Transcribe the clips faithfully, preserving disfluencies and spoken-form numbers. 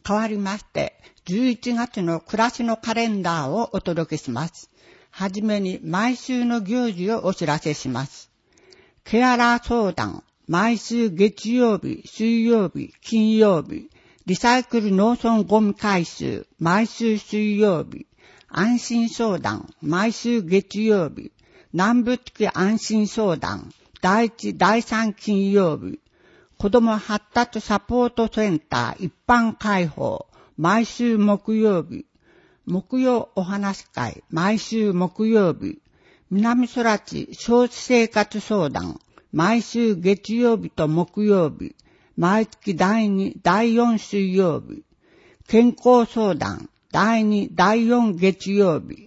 変わりまして、じゅういちがつの暮らしのカレンダーをお届けします。はじめに毎週の行事をお知らせします。ケアラー相談、毎週月曜日、水曜日、金曜日、リサイクル農村ゴミ回収、毎週水曜日、安心相談、毎週月曜日、南部付安心相談、第一、第三金曜日、子ども発達サポートセンター一般開放、毎週木曜日、木曜お話会、毎週木曜日、南空地少子生活相談、毎週月曜日と木曜日、毎月第二、第四水曜日、健康相談、第二、第四月曜日、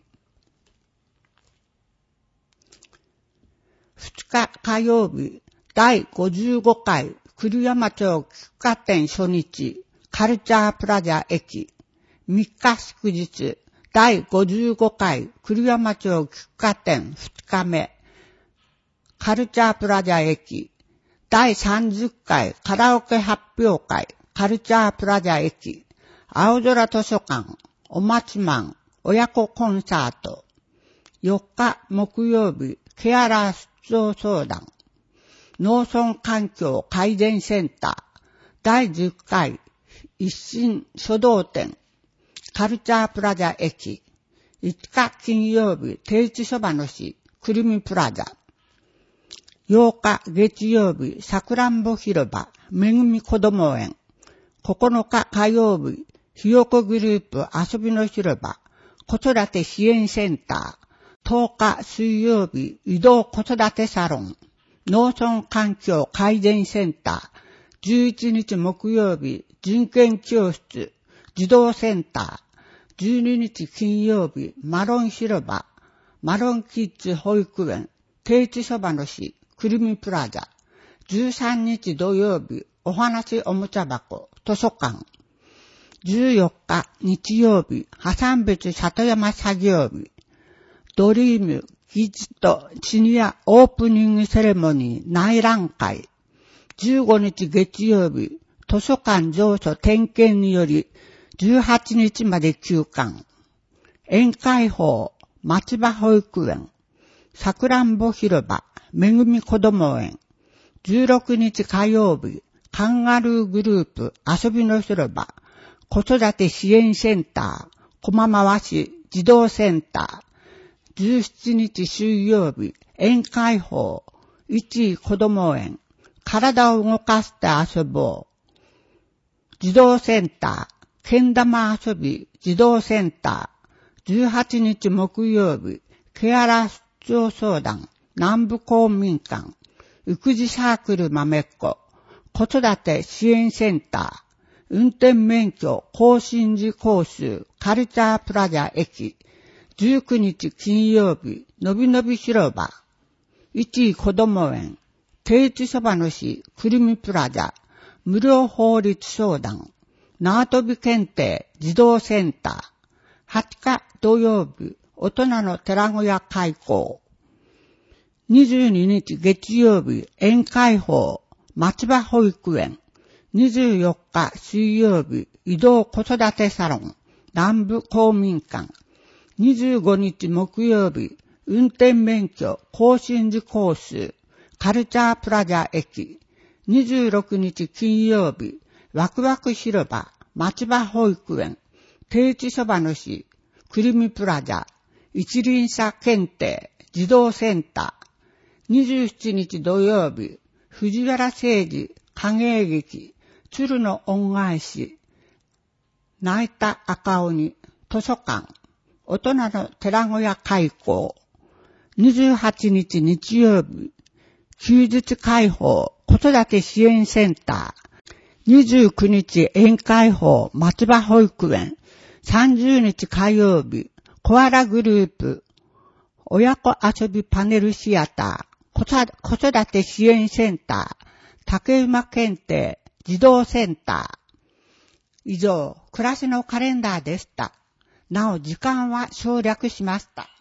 二日火曜日、第ごじゅうごかい栗山町喫茶店初日、カルチャープラザ駅、三日祝日、第ごじゅうごかい栗山町喫茶店二日目、カルチャープラザ駅、第さんじゅっかいカラオケ発表会、カルチャープラザ駅、青空図書館、お松マン、親子コンサート、よっか木曜日、ケアラー出張相談、農村環境改善センター、だいじゅっかい一心書道展、カルチャープラザ駅、いつか金曜日、定置そばの市、くるみプラザ、ようか月曜日、さくらんぼ広場、めぐみこども園、ここのか火曜日、ひよこグループ遊びの広場、子育て支援センター、とおか水曜日、移動子育てサロン、農村環境改善センター、じゅういちにち木曜日、人権教室、児童センター、じゅうににち金曜日、マロン広場、マロンキッズ保育園、定置そばの市、くるみプラザ、じゅうさんにち土曜日、お話おもちゃ箱、図書館、じゅうよっか日曜日、破産別里山作業日、ドリーム、キッズとシニアオープニングセレモニー内覧会、じゅうごにち月曜日、図書館上書点検により、じゅうはちにちまで休館、宴会法、松葉保育園、さくらんぼ広場、めぐみこども園、じゅうろくにち火曜日、カンガルーグループ遊びの広場、子育て支援センター、駒回し児童センター、じゅうしちにち水曜日、宴会法、一位子ども園、体を動かして遊ぼう、児童センター、けん玉遊び児童センター、じゅうはちにち木曜日、ケアラー出張相談、南部公民館、育児サークル豆っ子、子育て支援センター、運転免許更新時講習、カルチャープラザ駅、じゅうくにち金曜日、のびのび広場、一位子ども園、定置そばの市、くるみプラザ、無料法律相談、縄跳び検定児童センター、はつか土曜日、大人の寺小屋開校、にじゅうににち月曜日、宴会法、松葉保育園、にじゅうよっか水曜日、移動子育てサロン、南部公民館、にじゅうごにち木曜日、運転免許更新時講習、カルチャープラザ駅、にじゅうろくにち金曜日、ワクワク広場、松葉保育園、定置そばの市、くるみプラザ、一輪車検定、児童センター、にじゅうしちにち土曜日、藤原誠二、影劇、鶴の恩返し、泣いた赤鬼、図書館、大人の寺小屋開校、にじゅうはちにち日曜日、休日開放、子育て支援センター、にじゅうくにち宴会法、松葉保育園、さんじゅうにち火曜日、コアラグループ、親子遊びパネルシアター、子育て支援センター、竹馬検定、児童センター。以上、暮らしのカレンダーでした。なお、時間は省略しました。